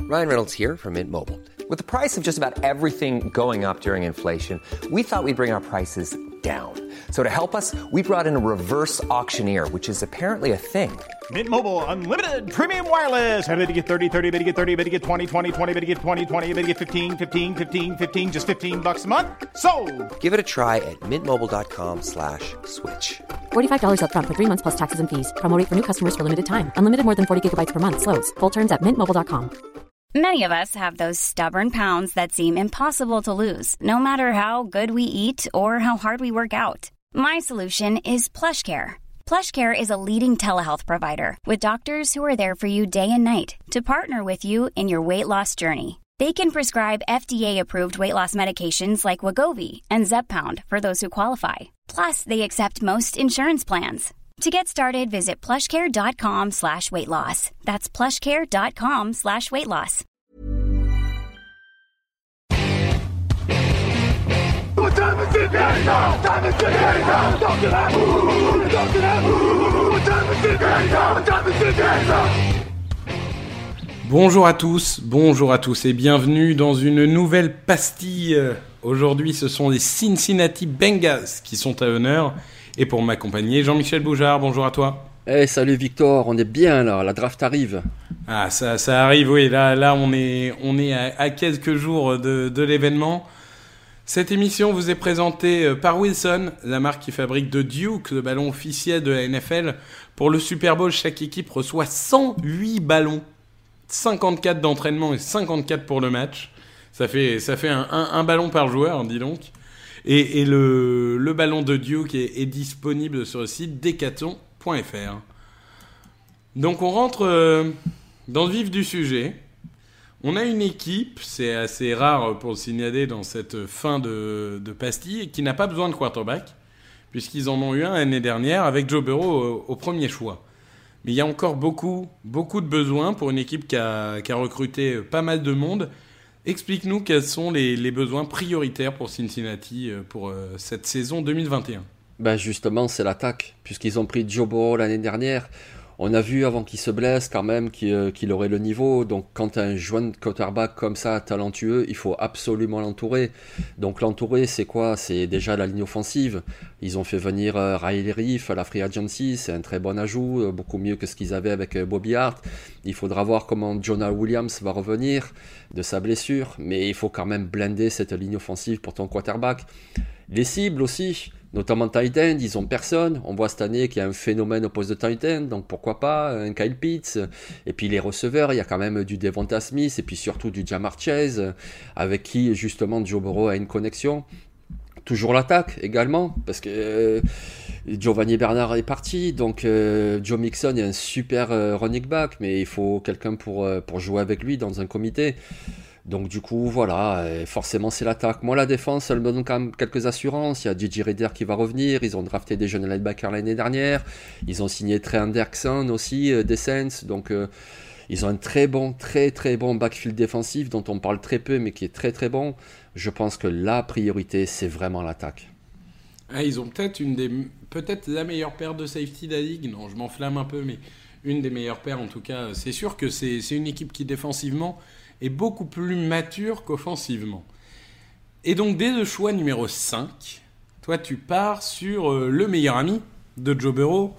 Ryan Reynolds here from Mint Mobile. With the price of just about everything going up during inflation, we thought we'd bring our prices down. So to help us, we brought in a reverse auctioneer, which is apparently a thing. Mint Mobile Unlimited Premium Wireless. How to get 30, 30, bit to get 30, bit to get 20, 20, 20, bit to get 20, 20, bit to get 15, 15, 15, 15, just $15 a month? Sold! Give it a try at mintmobile.com/switch. $45 up front for 3 months plus taxes and fees. Promo rate for new customers for limited time. Unlimited more than 40 gigabytes per month. Slows full terms at mintmobile.com. Many of us have those stubborn pounds that seem impossible to lose, no matter how good we eat or how hard we work out. My solution is PlushCare. PlushCare is a leading telehealth provider with doctors who are there for you day and night to partner with you in your weight loss journey. They can prescribe FDA-approved weight loss medications like Wegovy and Zepbound for those who qualify. Plus, they accept most insurance plans. To get started, visit plushcare.com/weightloss. That's plushcare.com/weightloss. Bonjour à tous et bienvenue dans une nouvelle pastille. Aujourd'hui, ce sont les Cincinnati Bengals qui sont à l'honneur. Et pour m'accompagner, Jean-Michel Boujard, bonjour à toi. Hey, salut Victor, on est bien là, la draft arrive. Ah, ça arrive, oui, là on est à quelques jours de l'événement. Cette émission vous est présentée par Wilson, la marque qui fabrique de Duke, le ballon officiel de la NFL. Pour le Super Bowl, chaque équipe reçoit 108 ballons, 54 d'entraînement et 54 pour le match. Ça fait un ballon par joueur, dis donc. Et le ballon de Duke est disponible sur le site decathlon.fr. Donc on rentre dans le vif du sujet. On a une équipe, c'est assez rare pour le signaler dans cette fin de pastille, qui n'a pas besoin de quarterback, puisqu'ils en ont eu un l'année dernière avec Joe Burrow au premier choix. Mais il y a encore beaucoup de besoins pour une équipe qui a recruté pas mal de monde. Explique-nous quels sont les besoins prioritaires pour Cincinnati pour cette saison 2021. Ben justement, c'est l'attaque, puisqu'ils ont pris Joe Burrow l'année dernière. On a vu avant qu'il se blesse quand même qu'il aurait le niveau. Donc quand tu as un jeune quarterback comme ça, talentueux, il faut absolument l'entourer. Donc l'entourer, c'est quoi ? C'est déjà la ligne offensive. Ils ont fait venir Riley Reiff à la Free Agency, c'est un très bon ajout, beaucoup mieux que ce qu'ils avaient avec Bobby Hart. Il faudra voir comment Jonah Williams va revenir de sa blessure, mais il faut quand même blinder cette ligne offensive pour ton quarterback. Les cibles aussi, notamment tight end, ils ont personne. On voit cette année qu'il y a un phénomène au poste de tight end, donc pourquoi pas un Kyle Pitts. Et puis les receveurs, il y a quand même du Devonta Smith et puis surtout du Ja'Marr Chase, avec qui justement Joe Burrow a une connexion. Toujours l'attaque également, parce que Giovanni Bernard est parti, donc Joe Mixon est un super running back, mais il faut quelqu'un pour jouer avec lui dans un comité. Donc du coup, voilà, forcément c'est l'attaque. Moi, la défense, elle me donne quand même quelques assurances. Il y a J.J. Reader qui va revenir. Ils ont drafté des jeunes linebackers l'année dernière. Ils ont signé Trey Anderson aussi, des Saints. Donc ils ont un très bon backfield défensif dont on parle très peu, mais qui est très très bon. Je pense que la priorité, c'est vraiment l'attaque. Ah, ils ont peut-être la meilleure paire de safety de la ligue. Non, je m'enflamme un peu, mais une des meilleures paires en tout cas. C'est sûr que c'est une équipe qui défensivement est beaucoup plus mature qu'offensivement. Et donc, dès le choix numéro 5, toi, tu pars sur le meilleur ami de Joe Burrow,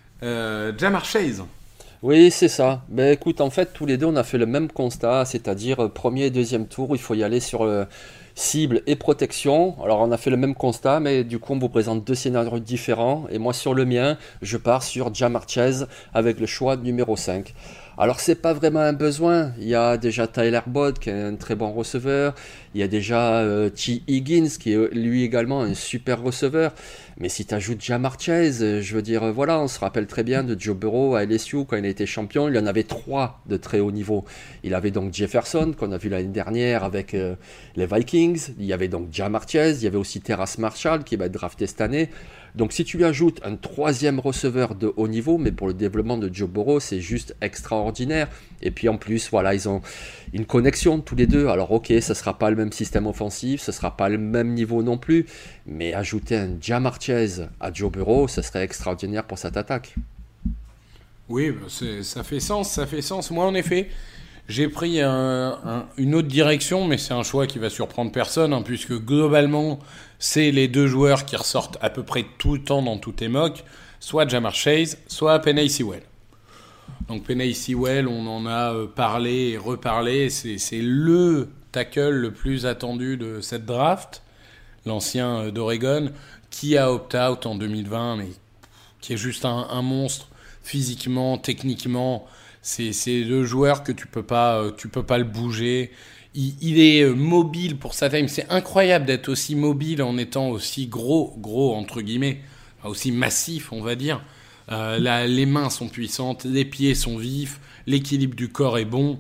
Ja'Marr Chase. Oui, c'est ça. Ben, écoute, en fait, tous les deux, on a fait le même constat, c'est-à-dire premier et deuxième tour, il faut y aller sur cible et protection. Alors, on a fait le même constat, mais du coup, on vous présente deux scénarios différents. Et moi, sur le mien, je pars sur Ja'Marr Chase avec le choix numéro 5. Alors, c'est pas vraiment un besoin. Il y a déjà Tyler Boyd qui est un très bon receveur. Il y a déjà T. Higgins qui est lui également un super receveur. Mais si tu ajoutes Ja'Marr Chase, je veux dire, voilà, on se rappelle très bien de Joe Burrow à LSU quand il a été champion. Il y en avait 3 de très haut niveau. Il avait donc Jefferson qu'on a vu l'année dernière avec les Vikings. Il y avait donc Ja'Marr Chase. Il y avait aussi Terrace Marshall qui va être drafté cette année. Donc si tu lui ajoutes un troisième receveur de haut niveau, mais pour le développement de Joe Burrow, c'est juste extraordinaire. Et puis en plus, voilà, ils ont une connexion tous les deux. Alors ok, ça ne sera pas le même système offensif, ce ne sera pas le même niveau non plus, mais ajouter un Ja'Marr Chase à Joe Burrow, ça serait extraordinaire pour cette attaque. Oui, ça fait sens. Moi en effet, J'ai pris une autre direction, mais c'est un choix qui va surprendre personne, hein, puisque globalement, c'est les 2 joueurs qui ressortent à peu près tout le temps dans tous tes mocks, soit Ja'Marr Chase, soit Penei Sewell. Donc Penei Sewell, on en a parlé et reparlé, c'est le tackle le plus attendu de cette draft, l'ancien d'Oregon, qui a opt-out en 2020, mais qui est juste un monstre physiquement, techniquement. C'est le joueur que tu peux pas le bouger. Il est mobile pour sa taille. C'est incroyable d'être aussi mobile en étant aussi gros entre guillemets, aussi massif, on va dire. Les mains sont puissantes, les pieds sont vifs, l'équilibre du corps est bon.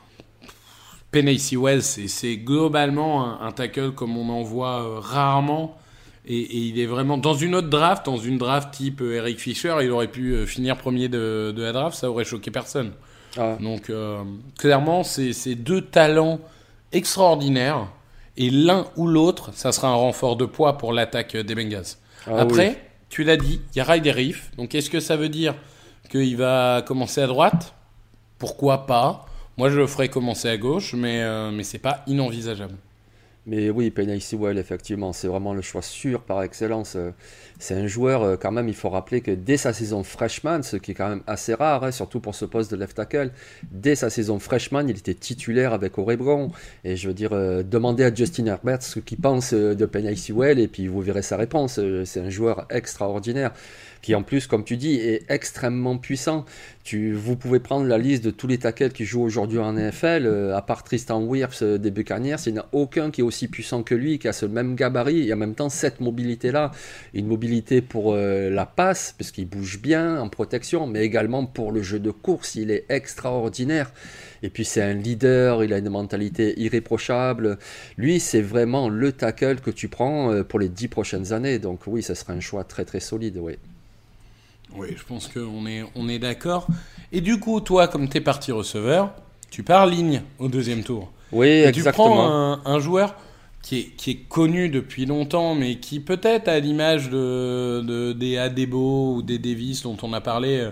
Penei Sewell, c'est globalement un tackle comme on en voit rarement. Et il est vraiment dans une autre draft, dans une draft type Eric Fisher, il aurait pu finir premier de la draft, ça aurait choqué personne. Donc clairement, c'est 2 talents extraordinaires, et l'un ou l'autre, ça sera un renfort de poids pour l'attaque des Bengals. Après, oui. Tu l'as dit, il y a Ryder Reef, donc est-ce que ça veut dire qu'il va commencer à droite ? Pourquoi pas ? Moi, je le ferais commencer à gauche, mais c'est pas inenvisageable. Mais oui, Penei Sewell, effectivement, c'est vraiment le choix sûr par excellence. C'est un joueur, quand même, il faut rappeler que dès sa saison freshman, ce qui est quand même assez rare, hein, surtout pour ce poste de left tackle, dès sa saison freshman, il était titulaire avec Oregon. Et je veux dire, demandez à Justin Herbert ce qu'il pense de Penei Sewell, et puis vous verrez sa réponse. C'est un joueur extraordinaire, qui en plus, comme tu dis, est extrêmement puissant. Vous pouvez prendre la liste de tous les tackles qui jouent aujourd'hui en NFL, à part Tristan Wirfs des Buccaneers, il n'y en a aucun qui est aussi puissant que lui, qui a ce même gabarit, et en même temps cette mobilité-là. Une mobilité pour la passe, parce qu'il bouge bien en protection, mais également pour le jeu de course, il est extraordinaire. Et puis c'est un leader, il a une mentalité irréprochable. Lui, c'est vraiment le tackle que tu prends pour les 10 prochaines années. Donc oui, ça sera un choix très très solide, oui. Oui, je pense qu'on est d'accord. Et du coup, toi, comme t'es parti receveur, tu pars ligne au 2e tour. Oui, et exactement. Tu prends un joueur qui est connu depuis longtemps, mais qui peut-être, à l'image des Adebo ou des Davis dont on a parlé,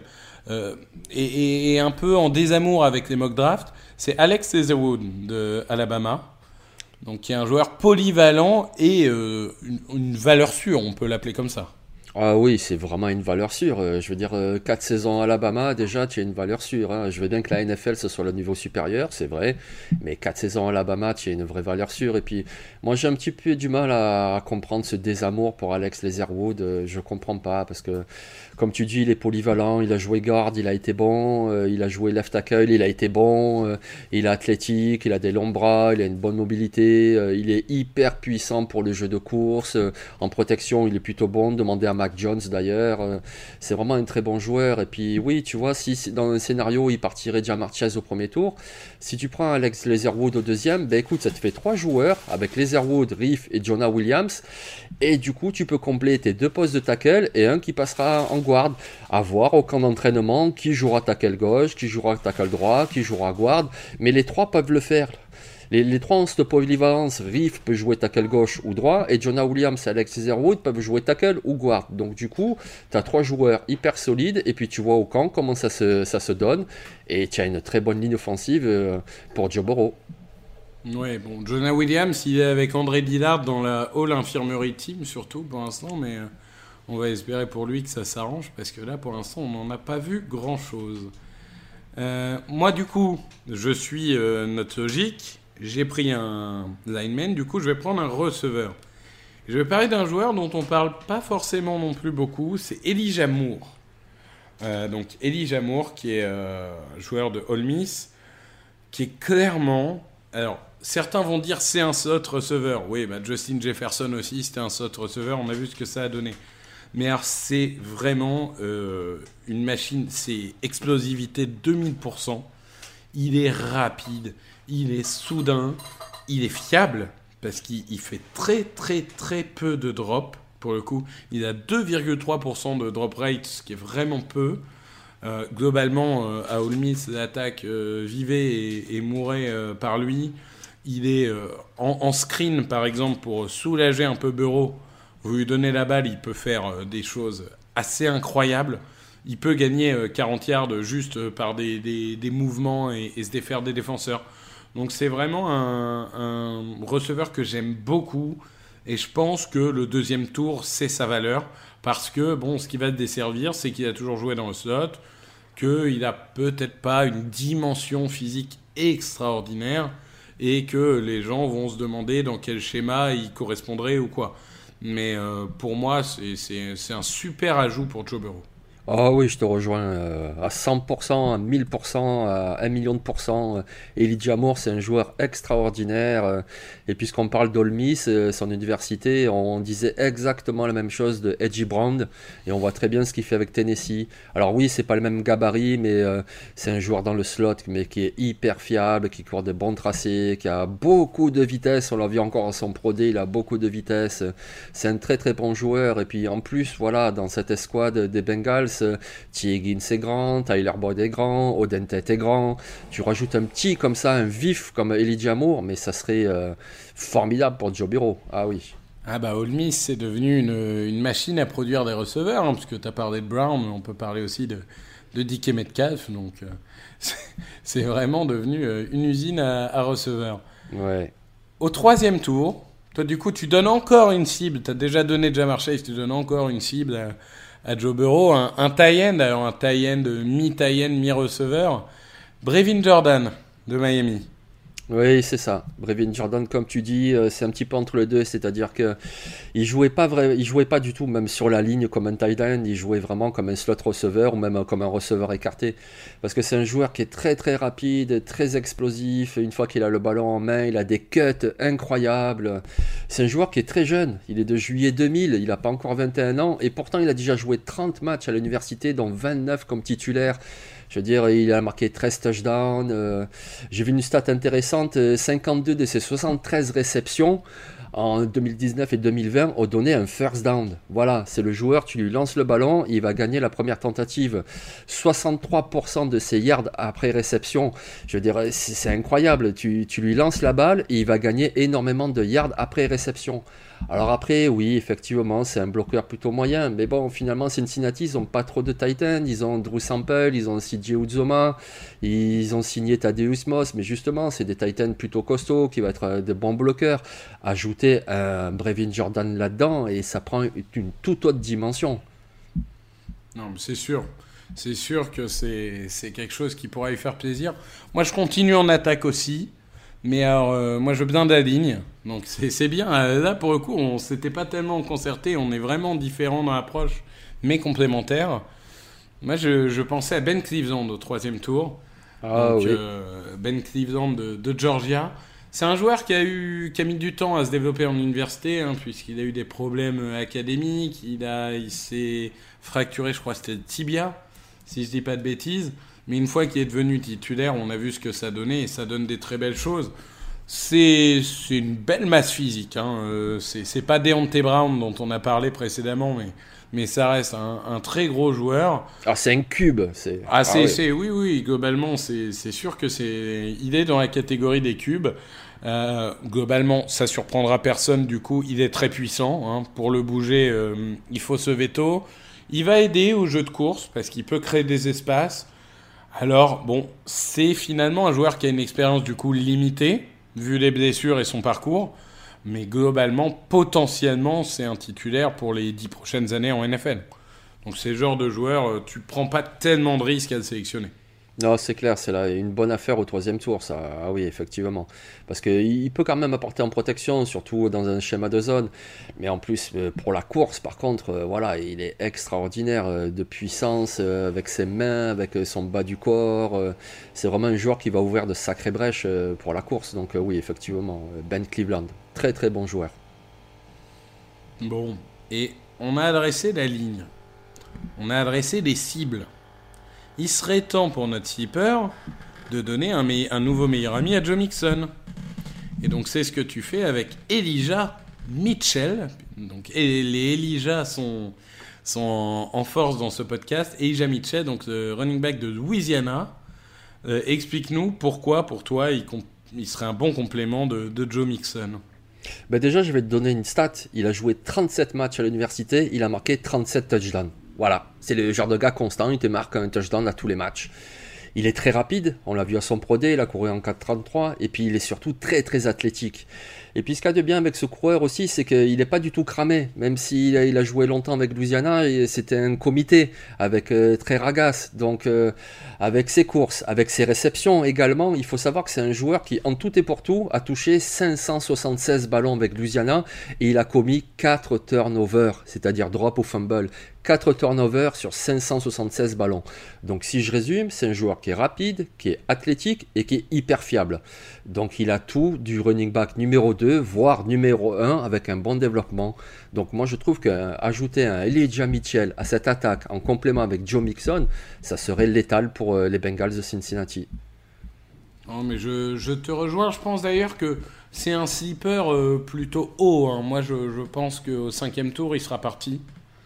est un peu en désamour avec les mock drafts, c'est Alex Leatherwood de Alabama. Donc, qui est un joueur polyvalent et une valeur sûre, on peut l'appeler comme ça. Ah oui, c'est vraiment une valeur sûre. Je veux dire, 4 saisons à Alabama, déjà, tu as une valeur sûre. Hein. Je veux bien que la NFL, ce soit le niveau supérieur, c'est vrai. Mais 4 saisons à Alabama, tu as une vraie valeur sûre. Et puis, moi, j'ai un petit peu du mal à comprendre ce désamour pour Alex Leatherwood. Je comprends pas, parce que, comme tu dis, il est polyvalent. Il a joué guard, il a été bon. Il a joué left tackle, il a été bon. Il est athlétique, il a des longs bras, il a une bonne mobilité. Il est hyper puissant pour le jeu de course. En protection, il est plutôt bon. Demandez à Mac Jones d'ailleurs, c'est vraiment un très bon joueur. Et puis oui, tu vois, si dans un scénario il partirait Ja'Marr Chase au premier tour, si tu prends Alex Leatherwood au 2e, ben écoute, ça te fait 3 joueurs avec Leatherwood, Reef et Jonah Williams, et du coup tu peux combler tes 2 postes de tackle et un qui passera en guard. À voir au camp d'entraînement qui jouera tackle gauche, qui jouera tackle droit, qui jouera guard, mais les 3 peuvent le faire. Les 3 en polyvalence, Reef peut jouer tackle gauche ou droit, et Jonah Williams et Alex Leatherwood peuvent jouer tackle ou guard. Donc du coup, tu as 3 joueurs hyper solides, et puis tu vois au camp comment ça se donne, et tu as une très bonne ligne offensive pour Joe Burrow. Ouais, bon, Jonah Williams, il est avec André Dillard dans la All Infirmary Team, surtout pour l'instant, mais on va espérer pour lui que ça s'arrange, parce que là, pour l'instant, on n'en a pas vu grand-chose. Moi, du coup, je suis notre logique. J'ai pris un lineman, du coup je vais prendre un receveur. Je vais parler d'un joueur dont on parle pas forcément non plus beaucoup, c'est Elijah Moore. Donc Elijah Moore qui est joueur de Ole Miss, qui est clairement... Alors certains vont dire c'est un slot receveur. Oui, Justin Jefferson aussi c'était un slot receveur, on a vu ce que ça a donné. Mais alors c'est vraiment une machine, c'est explosivité 2000%. Il est rapide, il est soudain, il est fiable, parce qu'il fait très très très peu de drop, pour le coup. Il a 2,3% de drop rate, ce qui est vraiment peu. Globalement, à Ole Miss, l'attaque vivait et mourait par lui. Il est en screen, par exemple, pour soulager un peu Burrow. Vous lui donnez la balle, il peut faire des choses assez incroyables. il peut gagner 40 yards juste par des mouvements et se défaire des défenseurs. Donc c'est vraiment un receveur que j'aime beaucoup et je pense que le deuxième tour, c'est sa valeur parce que ce qui va te desservir, c'est qu'il a toujours joué dans le slot, qu'il n'a peut-être pas une dimension physique extraordinaire et que les gens vont se demander dans quel schéma il correspondrait ou quoi. Mais pour moi, c'est un super ajout pour Joe Burrow. Ah oui, je te rejoins à 100%, à 1000%, à 1 million de pourcents. Elijah Moore, c'est un joueur extraordinaire. Et puisqu'on parle d'Ole Miss, son université, on disait exactement la même chose de Edgy Brown. Et on voit très bien ce qu'il fait avec Tennessee. Alors oui, c'est pas le même gabarit, mais c'est un joueur dans le slot, mais qui est hyper fiable, qui court de bons tracés, qui a beaucoup de vitesse. On l'a vu encore à son Pro Day, il a beaucoup de vitesse. C'est un très très bon joueur. Et puis en plus, voilà, dans cette escouade des Bengals, T. Higgins est grand, Tyler Boyd est grand, Odentet est grand. Tu rajoutes un petit comme ça, un vif comme Elijah Moore, mais ça serait formidable pour Joe Burrow. Ah oui. Ah bah Ole Miss, c'est devenu une machine à produire des receveurs, hein, parce que tu as parlé de Brown, mais on peut parler aussi de DK Metcalf, donc c'est vraiment devenu une usine à receveurs. Ouais. Au troisième tour, toi du coup tu donnes encore une cible, tu as déjà donné Ja'Marr Chase, tu donnes encore une cible à Joe Burrow, un tie-end, alors un tie-end, mi-tie-end, mi-receveur, Brevin Jordan de Miami. Oui, c'est ça. Brevin Jordan, comme tu dis, c'est un petit peu entre les deux, c'est-à-dire que il jouait pas du tout même sur la ligne comme un tight end, il jouait vraiment comme un slot receveur ou même comme un receveur écarté, parce que c'est un joueur qui est très très rapide, très explosif. Une fois qu'il a le ballon en main, il a des cuts incroyables. C'est un joueur qui est très jeune, il est de juillet 2000, il n'a pas encore 21 ans et pourtant il a déjà joué 30 matchs à l'université, dont 29 comme titulaire. Je veux dire, il a marqué 13 touchdowns. J'ai vu une stat intéressante, 52 de ses 73 réceptions en 2019 et 2020 ont donné un first down. Voilà, c'est le joueur, tu lui lances le ballon, il va gagner la première tentative. 63% de ses yards après réception. Je veux dire, c'est incroyable. Tu lui lances la balle et il va gagner énormément de yards après réception. Alors après, oui, effectivement, c'est un bloqueur plutôt moyen. Mais bon, finalement, Cincinnati, ils n'ont pas trop de tight end. Ils ont Drew Sample, ils ont CJ Uzomah, ils ont signé Thaddeus Moss. Mais justement, c'est des tight ends plutôt costauds qui vont être de bons bloqueurs. Ajouter un Brevin Jordan là-dedans et ça prend une toute autre dimension. Non, mais c'est sûr. C'est sûr que c'est quelque chose qui pourra lui faire plaisir. Moi, je continue en attaque aussi. Mais alors, moi, je veux bien de la ligne. Donc, c'est bien. Là, pour le coup, on ne s'était pas tellement concerté. On est vraiment différents dans l'approche, mais complémentaires. Moi, je pensais à Ben Cleveland au troisième tour. Ah, donc, oui. Ben Cleveland de Georgia. C'est un joueur qui a mis du temps à se développer en université, hein, puisqu'il a eu des problèmes académiques. Il s'est fracturé, je crois, c'était le tibia, si je ne dis pas de bêtises. Mais une fois qu'il est devenu titulaire, on a vu ce que ça donnait et ça donne des très belles choses. C'est une belle masse physique. Hein. C'est pas Deontay Brown dont on a parlé précédemment, mais ça reste un très gros joueur. Ah, c'est un cube. Oui, globalement, c'est sûr que il est dans la catégorie des cubes. Globalement, ça surprendra personne. Du coup, il est très puissant. Hein. Pour le bouger, il faut se veto. Il va aider au jeu de course parce qu'il peut créer des espaces. Alors, bon, c'est finalement un joueur qui a une expérience du coup limitée, vu les blessures et son parcours, mais globalement, potentiellement, c'est un titulaire pour les 10 prochaines années en NFL. Donc c'est le genre de joueur, tu ne prends pas tellement de risques à le sélectionner. Non, c'est clair, c'est là une bonne affaire au troisième tour, ça. Ah oui, effectivement. Parce qu'il peut quand même apporter en protection, surtout dans un schéma de zone. Mais en plus, pour la course, par contre, voilà, il est extraordinaire de puissance, avec ses mains, avec son bas du corps. C'est vraiment un joueur qui va ouvrir de sacrées brèches pour la course. Donc oui, effectivement, Ben Cleveland, très très bon joueur. Bon, et on a adressé la ligne. On a adressé les cibles. Il serait temps pour notre sleeper de donner un nouveau meilleur ami à Joe Mixon. Et donc c'est ce que tu fais avec Elijah Mitchell. Donc les Elijah sont en force dans ce podcast. Elijah Mitchell, donc le running back de Louisiana. Explique-nous pourquoi pour toi il serait un bon complément de Joe Mixon. Ben déjà, je vais te donner une stat. Il a joué 37 matchs à l'université, il a marqué 37 touchdowns. Voilà, c'est le genre de gars constant, il te marque un touchdown à tous les matchs. Il est très rapide, on l'a vu à son Pro Day, il a couru en 4.33, et puis il est surtout très très athlétique. Et puis ce qu'il y a de bien avec ce coureur aussi, c'est qu'il n'est pas du tout cramé, même s'il a joué longtemps avec Louisiana, et c'était un comité avec très ragasse, donc avec ses courses, avec ses réceptions également, il faut savoir que c'est un joueur qui en tout et pour tout a touché 576 ballons avec Louisiana, et il a commis 4 turnovers, c'est-à-dire drop ou fumble. 4 turnovers sur 576 ballons. Donc si je résume, c'est un joueur qui est rapide, qui est athlétique et qui est hyper fiable. Donc il a tout du running back numéro 2, voire numéro 1 avec un bon développement. Donc moi je trouve qu'ajouter un Elijah Mitchell à cette attaque en complément avec Joe Mixon, ça serait létal pour les Bengals de Cincinnati. Non, mais je te rejoins, je pense d'ailleurs que c'est un sleeper plutôt haut. Hein. Moi je pense qu'au 5e tour il sera parti.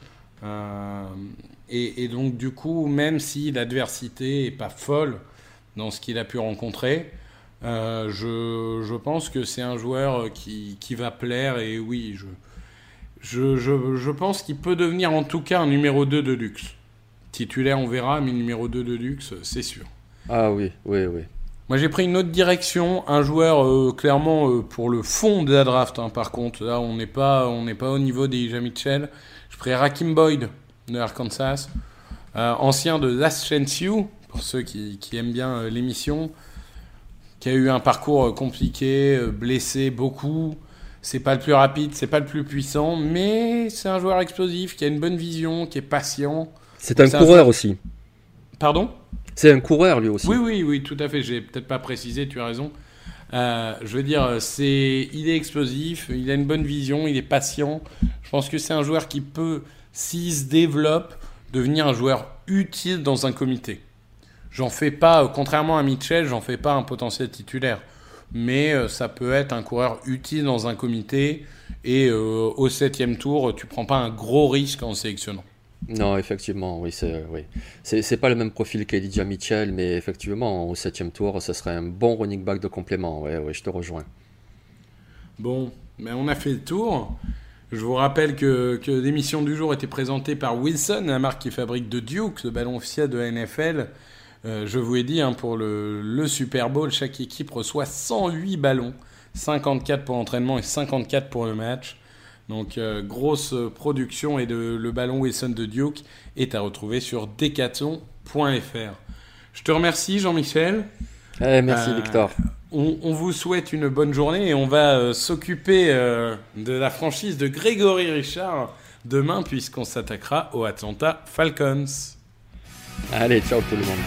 Et donc du coup, même si l'adversité est pas folle dans ce qu'il a pu rencontrer, je pense que c'est un joueur qui va plaire, et oui, je pense qu'il peut devenir en tout cas un numéro 2 de luxe. Titulaire on verra, mais numéro 2 de luxe c'est sûr. Ah oui. Moi j'ai pris une autre direction, un joueur clairement pour le fond de la draft, hein, par contre là on n'est pas au niveau d'Elijah Mitchell. Je pris Rakim Boyd de Arkansas, ancien de Last Chance U, pour ceux qui aiment bien l'émission, qui a eu un parcours compliqué, blessé beaucoup. C'est pas le plus rapide, c'est pas le plus puissant, mais c'est un joueur explosif, qui a une bonne vision, qui est patient. C'est un coureur aussi. Pardon ? C'est un coureur lui aussi. Oui, tout à fait. J'ai peut-être pas précisé, tu as raison. Je veux dire, il est explosif, il a une bonne vision, il est patient. Je pense que c'est un joueur qui peut, s'il se développe, devenir un joueur utile dans un comité. J'en fais pas, contrairement à Mitchell, j'en fais pas un potentiel titulaire. Mais ça peut être un coureur utile dans un comité. Et au 7e tour, tu prends pas un gros risque en sélectionnant. Non, effectivement, oui. C'est pas le même profil qu'Elijah Mitchell, mais effectivement, au 7e tour, ce serait un bon running back de complément. Oui, je te rejoins. Bon, mais on a fait le tour. Je vous rappelle que l'émission du jour était présentée par Wilson, la marque qui fabrique de Duke, le ballon officiel de la NFL. Je vous ai dit, hein, pour le Super Bowl, chaque équipe reçoit 108 ballons, 54 pour l'entraînement et 54 pour le match. Donc, grosse production, et le ballon Wilson de Duke est à retrouver sur decathlon.fr. Je te remercie, Jean-Michel. Merci, Victor. On vous souhaite une bonne journée, et on va s'occuper de la franchise de Grégory Richard demain, puisqu'on s'attaquera aux Atlanta Falcons. Allez, ciao tout le monde.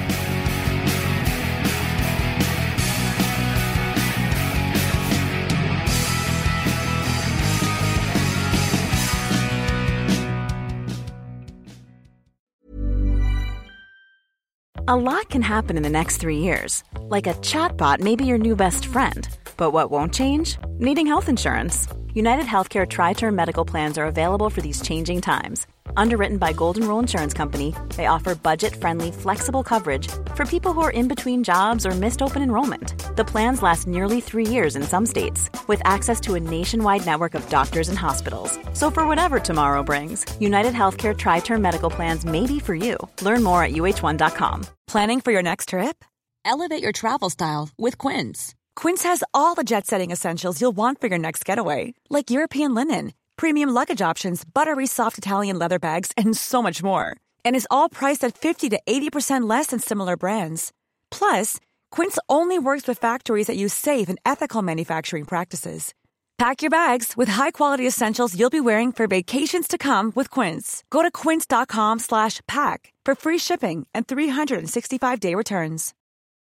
A lot can happen in the next 3 years. Like a chatbot may be your new best friend. But what won't change? Needing health insurance. United Healthcare Tri-Term Medical Plans are available for these changing times. Underwritten by Golden Rule Insurance Company, they offer budget-friendly, flexible coverage for people who are in between jobs or missed open enrollment. The plans last nearly 3 years in some states, with access to a nationwide network of doctors and hospitals. So for whatever tomorrow brings, United Healthcare Tri-Term Medical Plans may be for you. Learn more at uh1.com. Planning for your next trip? Elevate your travel style with Quince. Quince has all the jet-setting essentials you'll want for your next getaway, like European linen, premium luggage options, buttery soft Italian leather bags, and so much more. And is all priced at 50 to 80% less than similar brands. Plus, Quince only works with factories that use safe and ethical manufacturing practices. Pack your bags with high-quality essentials you'll be wearing for vacations to come with Quince. Go to quince.com/pack for free shipping and 365-day returns.